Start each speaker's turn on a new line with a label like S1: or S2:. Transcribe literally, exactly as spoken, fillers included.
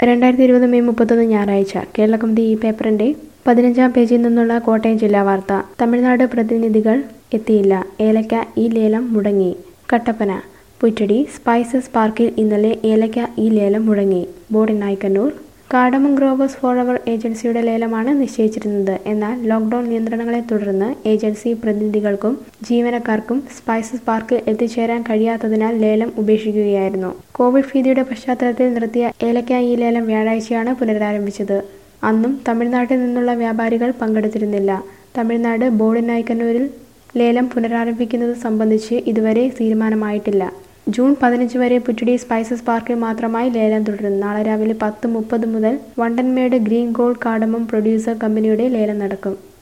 S1: രണ്ടായിരത്തി ഇരുപത് മെയ് മുപ്പത്തൊന്ന് ഞായറാഴ്ച കേരളകൗമുദി ഈ പേപ്പറിന്റെ പതിനഞ്ചാം പേജിൽ നിന്നുള്ള കോട്ടയം ജില്ലാ വാർത്ത. തമിഴ്നാട് പ്രതിനിധികൾ എത്തിയില്ല, ഏലക്ക ഈ ലേലം മുടങ്ങി. കട്ടപ്പന. പുറ്റടി സ്പൈസസ് പാർക്കിൽ ഇന്നലെ ഏലക്ക ഈ ലേലം മുടങ്ങി. Bodinayakkanur. Cardamom growers forever ഏജൻസിയുടെ ലേലമാണ് നിശ്ചയിച്ചിരുന്നത്. എന്നാൽ ലോക്ക്ഡൌൺ നിയന്ത്രണങ്ങളെ തുടർന്ന് ഏജൻസി പ്രതിനിധികൾക്കും ജീവനക്കാർക്കും സ്പൈസസ് പാർക്കിൽ എത്തിച്ചേരാൻ കഴിയാത്തതിനാൽ ലേലം ഉപേക്ഷിക്കുകയായിരുന്നു. കോവിഡ് ഭീതിയുടെ പശ്ചാത്തലത്തിൽ നിർത്തിയ ഏലക്ക ഈ ലേലം വ്യാഴാഴ്ചയാണ് പുനരാരംഭിച്ചത്. അന്നും തമിഴ്നാട്ടിൽ നിന്നുള്ള വ്യാപാരികൾ പങ്കെടുത്തിരുന്നില്ല. തമിഴ്നാട് ബോർഡ് നായ്ക്കന്നൂരിൽ ലേലം പുനരാരംഭിക്കുന്നത് സംബന്ധിച്ച് ഇതുവരെ തീരുമാനമായിട്ടില്ല. ജൂൺ പതിനഞ്ച് വരെ പുറ്റടി സ്പൈസസ് പാർക്കിൽ മാത്രമായി ലേലം തുടരും. നാളെ രാവിലെ പത്ത് മുപ്പത് മുതൽ Vandanmedu green gold cardamom producer കമ്പനിയുടെ ലേലം നടക്കും.